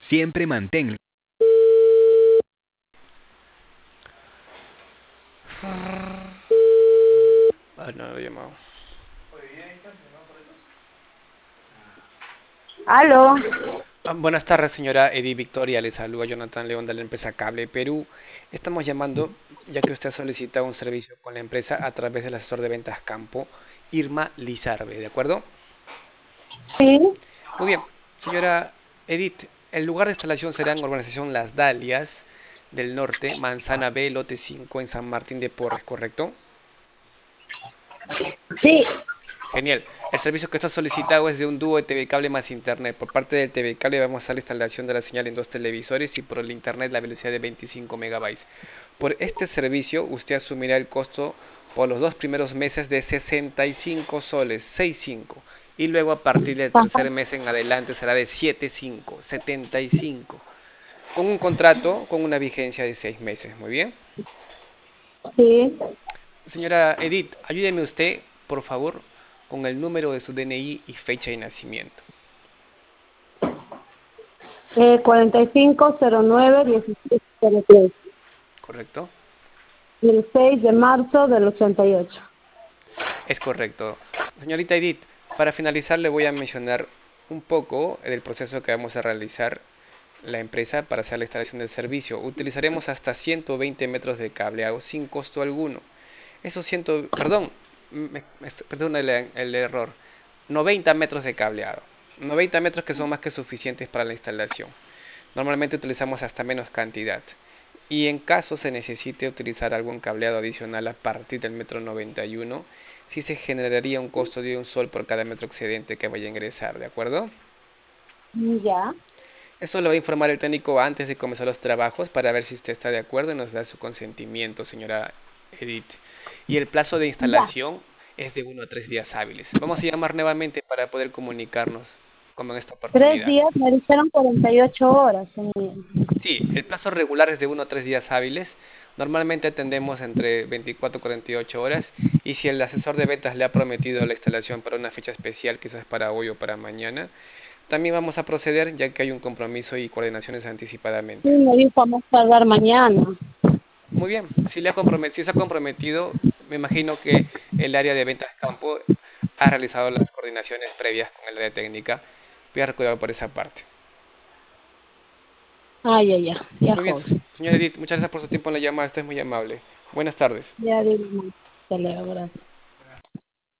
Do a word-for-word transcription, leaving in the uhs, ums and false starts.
Siempre mantén. Ah, no, lo he llamado. Aló. Ah, buenas tardes, señora Edith Victoria. Le saluda Jonathan León de la empresa Cable Perú. Estamos llamando ya que usted solicita un servicio con la empresa a través del asesor de ventas campo, Irma Lizarbe, ¿de acuerdo? Sí. Muy bien, señora Edith, el lugar de instalación será en Urbanización Las Dalias del Norte, Manzana B, lote cinco en San Martín de Porres, ¿correcto? Sí. Genial. El servicio que está solicitado es de un dúo de T V cable más internet. Por parte del T V cable vamos a hacer la instalación de la señal en dos televisores y por el internet la velocidad de veinticinco megabytes. Por este servicio usted asumirá el costo por los dos primeros meses de sesenta y cinco soles, sesenta y cinco. Y luego a partir del Ajá. tercer mes en adelante será de setenta y cinco, setenta y cinco. Con un contrato con una vigencia de seis meses. Muy bien. Sí. Señora Edith, ayúdeme usted, por favor, con el número de su D N I y fecha de nacimiento. Eh, cuarenta y cinco cero nueve diecisiete cero tres. ¿Correcto? El seis de marzo del ochenta y ocho. Es correcto. Señorita Edith, para finalizar le voy a mencionar un poco del proceso que vamos a realizar la empresa para hacer la instalación del servicio. Utilizaremos hasta ciento veinte metros de cableado sin costo alguno. Esos cien, perdón, me, me- perdón el, el error. noventa metros de cableado. noventa metros que son más que suficientes para la instalación. Normalmente utilizamos hasta menos cantidad. Y en caso se necesite utilizar algún cableado adicional a partir del metro noventa y uno, sí se generaría un costo de un sol por cada metro excedente que vaya a ingresar, ¿de acuerdo? Ya. Eso lo va a informar el técnico antes de comenzar los trabajos para ver si usted está de acuerdo y nos da su consentimiento, señora Edith. Y el plazo de Ya. instalación es de uno a tres días hábiles. Vamos a llamar nuevamente para poder comunicarnos como en esta Tres oportunidad. días me dijeron cuarenta y ocho horas. señor. Sí, el plazo regular es de uno a tres días hábiles. Normalmente atendemos entre veinticuatro y cuarenta y ocho horas. Y si el asesor de ventas le ha prometido la instalación para una fecha especial, quizás para hoy o para mañana, también vamos a proceder ya que hay un compromiso y coordinaciones Sí, anticipadamente. me dijo a más tardar mañana. Muy bien, si, le ha compromet- si se ha comprometido, me imagino que el área de ventas campo ha realizado las coordinaciones previas con el área técnica. Voy a recordar por esa parte. Ah, ya, ya. Ya, Muy bien, joven. señor Edith, muchas gracias por su tiempo en la llamada, usted es muy amable. Buenas tardes. Ya, digo, hasta luego, gracias.